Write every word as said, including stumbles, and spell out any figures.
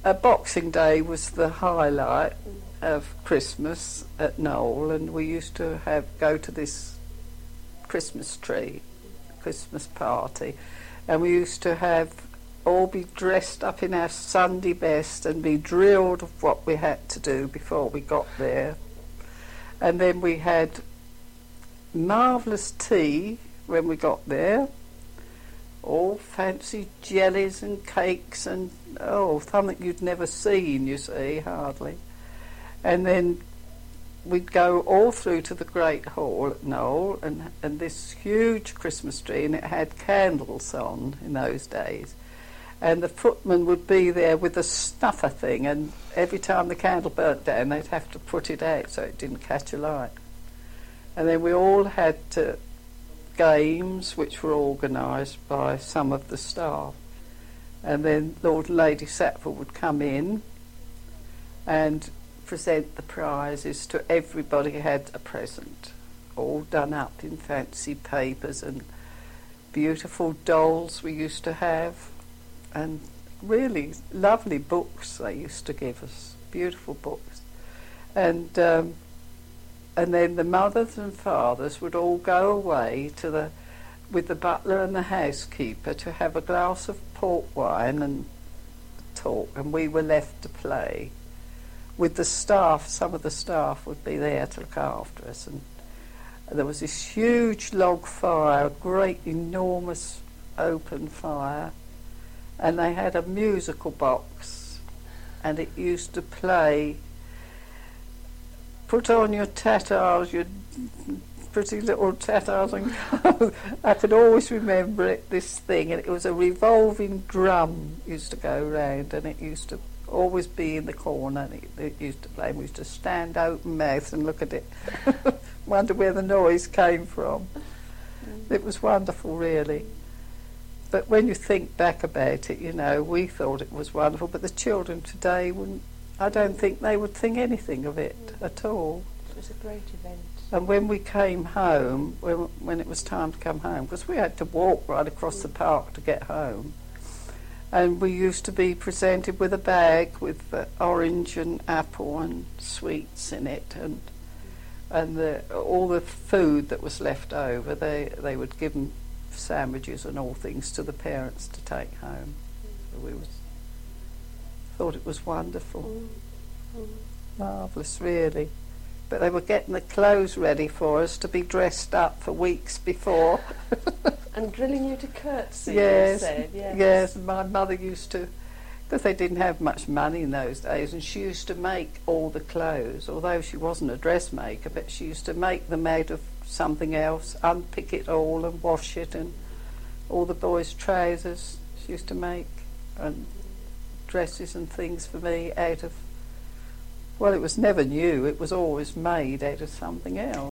uh, Boxing Day was the highlight of Christmas at Knowle, and we used to have go to this Christmas tree, Christmas party, and we used to have all be dressed up in our Sunday best and be drilled of what we had to do before we got there. And then we had marvellous tea when we got there, all fancy jellies and cakes and, oh, something you'd never seen, you see, hardly. And then we'd go all through to the Great Hall at Knowle, and, and this huge Christmas tree, and it had candles on in those days. And the footman would be there with a snuffer thing, and every time the candle burnt down, they'd have to put it out so it didn't catch alight. And then we all had uh, games which were organised by some of the staff. And then Lord and Lady Sackville would come in and present the prizes to everybody who had a present, all done up in fancy papers, and beautiful dolls we used to have, and really lovely books they used to give us, beautiful books. And um, and then the mothers and fathers would all go away to the with the butler and the housekeeper to have a glass of port wine and talk, and we were left to play. With the staff, some of the staff would be there to look after us, and there was this huge log fire, a great enormous open fire, and they had a musical box, and it used to play "Put on your tattars, your pretty little tattars and clothes." I could always remember it, this thing, and it was a revolving drum used to go round, and it used to always be in the corner, and it, it used to play, and we used to stand open mouthed and look at it, wonder where the noise came from. It was wonderful, really. But when you think back about it, you know, we thought it was wonderful, but the children today wouldn't, I don't think they would think anything of it mm. at all. It was a great event. And when we came home, when, when it was time to come home, because we had to walk right across mm. the park to get home, and we used to be presented with a bag with uh, orange and apple and sweets in it, and and the, all the food that was left over, they, they would give them sandwiches and all things to the parents to take home. So we was, thought it was wonderful. Mm. Mm. Marvellous, really. But they were getting the clothes ready for us to be dressed up for weeks before. And drilling you to curtsy, yes, you said. Yes, yes. My mother used to, because they didn't have much money in those days, and she used to make all the clothes, although she wasn't a dressmaker, but she used to make them out of something else, unpick it all and wash it, and all the boys' trousers she used to make, and dresses and things for me out of, well, it was never new, it was always made out of something else.